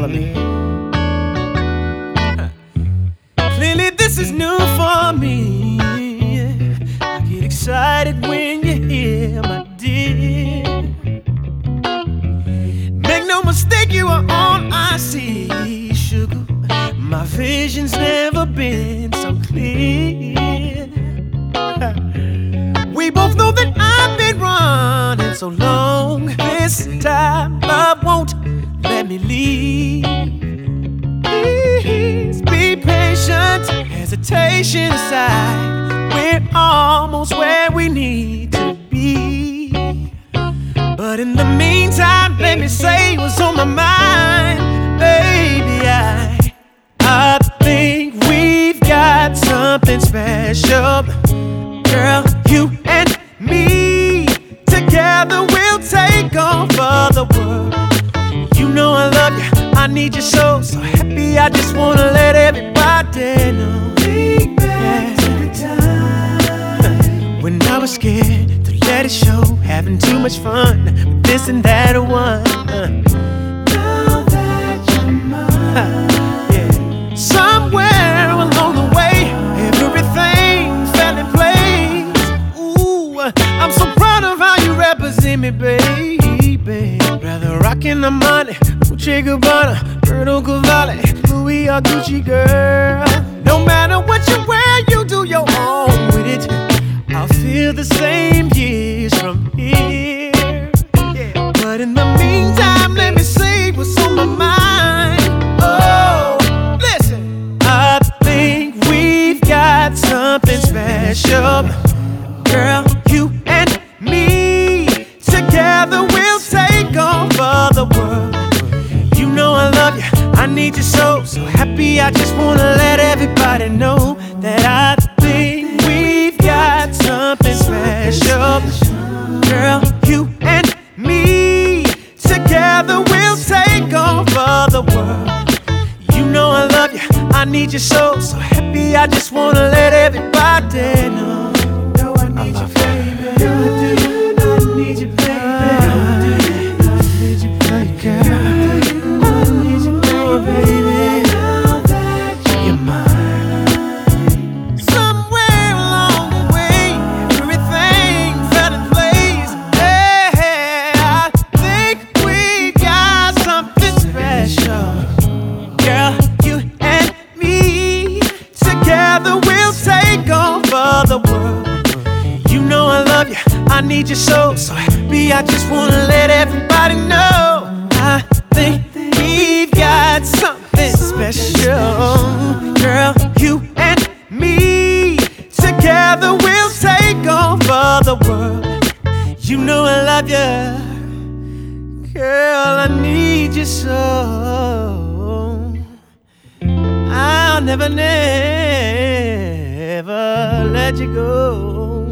follow me. Clearly this is new for me. I get excited when you're here, my dear. Make no mistake, you are all I see, sugar. My vision's never been so clear. We both know that I've been running so long. This time love won't let me leave. Please be patient, hesitation aside. We're almost where we need to be. But in the meantime, let me say what's on my mind. Baby, I think we've got something special. Girl, you and me, together we'll take over the world. You know I love you, I need you so happy, I just wanna let everybody know. Think back to the time when I was scared to let it show, having too much fun with this and that one. Now that you're mine, yeah. Somewhere along the way, everything fell in place. Ooh, I'm so proud of how you represent me, baby. Rather rockin' the money, Dolce & Gabbana, Roberto Cavalli, Louis or Gucci, girl. No matter what you wear, you do your own with it. I'll feel the same years from here. Yeah. But in the meantime, let me say what's on my mind. Oh, listen, I think we've got something special. Girl, you and me, together we'll take over the world. You know I love you, I need you so happy, I just wanna let everybody know that I think we've got something special. Girl, you and me, together we'll take over the world. You know I love you, I need you so happy, I just wanna let everybody know. No, I need you, baby. I need you, baby. I need you, baby. Girl, I need you, baby. Now that you're mine. Somewhere along the way, everything fell in place. Hey, I think we got something special. Girl, you and me, together we'll take over the world. You know I love you, I need you so happy, I just wanna let everybody know. I think we've got something special. Girl, you and me, together we'll take over the world. You know I love you, girl, I need you so. I'll never let you go.